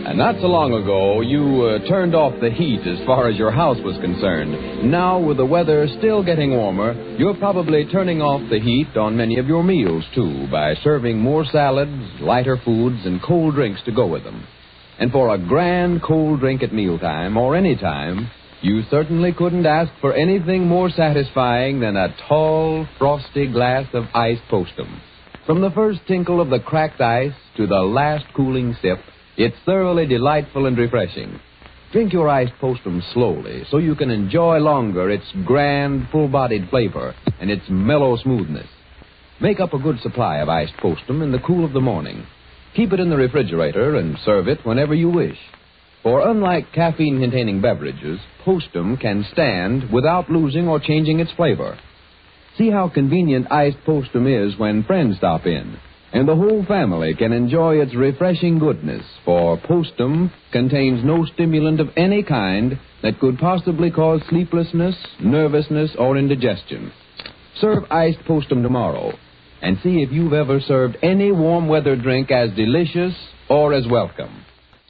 And not so long ago, you turned off the heat as far as your house was concerned. Now, with the weather still getting warmer, you're probably turning off the heat on many of your meals, too, by serving more salads, lighter foods, and cold drinks to go with them. And for a grand cold drink at mealtime, or any time, you certainly couldn't ask for anything more satisfying than a tall, frosty glass of iced Postum. From the first tinkle of the cracked ice to the last cooling sip, it's thoroughly delightful and refreshing. Drink your iced Postum slowly so you can enjoy longer its grand, full-bodied flavor and its mellow smoothness. Make up a good supply of iced Postum in the cool of the morning. Keep it in the refrigerator and serve it whenever you wish. For unlike caffeine-containing beverages, Postum can stand without losing or changing its flavor. See how convenient iced Postum is when friends stop in. And the whole family can enjoy its refreshing goodness, for Postum contains no stimulant of any kind that could possibly cause sleeplessness, nervousness, or indigestion. Serve iced Postum tomorrow, and see if you've ever served any warm weather drink as delicious or as welcome.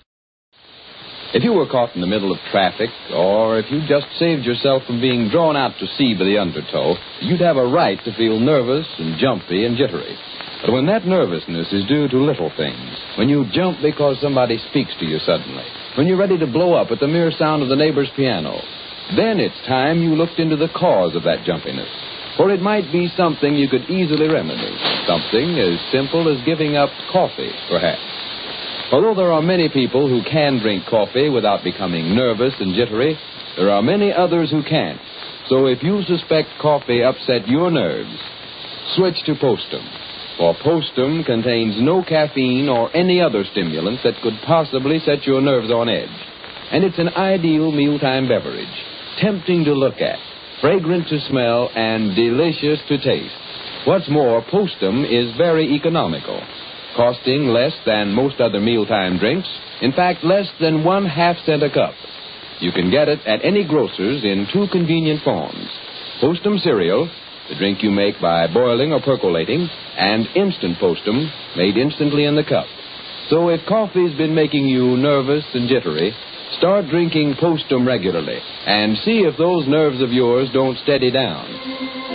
If you were caught in the middle of traffic, or if you just saved yourself from being drawn out to sea by the undertow, you'd have a right to feel nervous and jumpy and jittery. But when that nervousness is due to little things, when you jump because somebody speaks to you suddenly, when you're ready to blow up at the mere sound of the neighbor's piano, then it's time you looked into the cause of that jumpiness. For it might be something you could easily remedy, something as simple as giving up coffee, perhaps. Although there are many people who can drink coffee without becoming nervous and jittery, there are many others who can't. So if you suspect coffee upset your nerves, switch to Postum. For Postum contains no caffeine or any other stimulant that could possibly set your nerves on edge. And it's an ideal mealtime beverage, tempting to look at, fragrant to smell, and delicious to taste. What's more, Postum is very economical, costing less than most other mealtime drinks, in fact, less than 1/2 cent a cup. You can get it at any grocer's in two convenient forms: Postum cereal, the drink you make by boiling or percolating, and instant Postum, made instantly in the cup. So if coffee's been making you nervous and jittery, start drinking Postum regularly and see if those nerves of yours don't steady down.